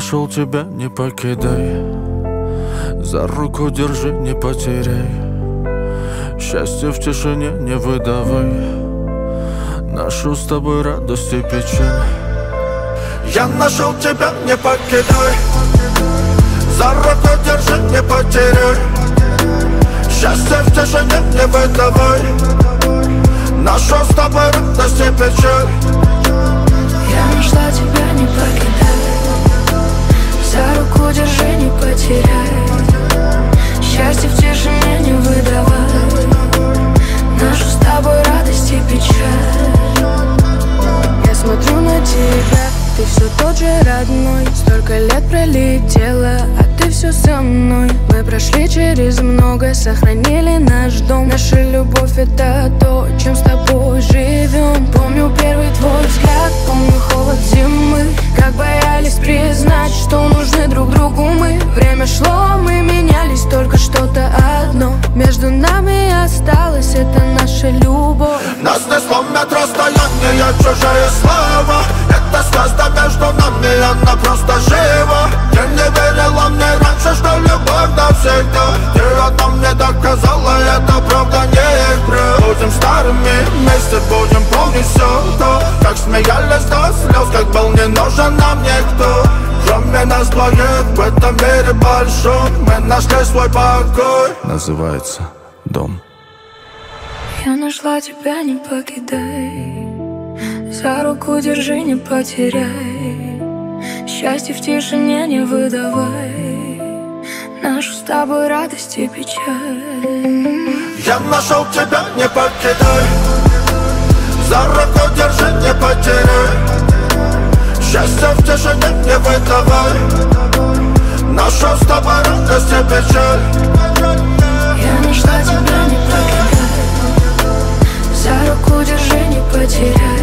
нашел тебя, не покидай. За руку держи, не потеряй. Счастье в тишине не выдавай. Нашу с тобой радость и печаль. Я нашел тебя, не покидай. За руку держи, не потеряй. Счастье в тишине не выдавай. Нашу с тобой радость и печаль. Я нашла тебя, не покидай. За руку держи, не потеряй. Счастье в тишине не выдавай. Нашу с тобой радость и печаль. Я смотрю на тебя, ты все тот же родной. Столько лет пролетело, а ты все со мной. Мы прошли через многое, сохранили наш дом. Наша любовь — это то, чем с тобой живем. Помню первый твой взгляд, помню холод зимы. Как боялись признать, что нужны друг другу мы. Время шло, мы менялись, только что-то одно между нами осталось — это наша любовь. Нас несло в метро расстояние, чужие слова. Это звезда между нами, она просто жива. Ты не верила мне раньше, что любовь навсегда. Ты одна мне доказала, это правда не игра. Будем старыми, вместе будем помнить все то, как смеялись до слез, как был не нужен нам никто. Кроме нас двоих в этом мире большом мы нашли свой покой. Называется дом. Я нашла тебя, не покидай. За руку держи, не потеряй. Счастье в тишине не выдавай. Нашу с тобой радость и печаль. Я нашел тебя, не покидай. За руку держи, не потеряй. Счастье в тишине не выдавай. Нашу с тобой радость и печаль. Я нашла тебя, не покидай. За руку держи, не потеряй.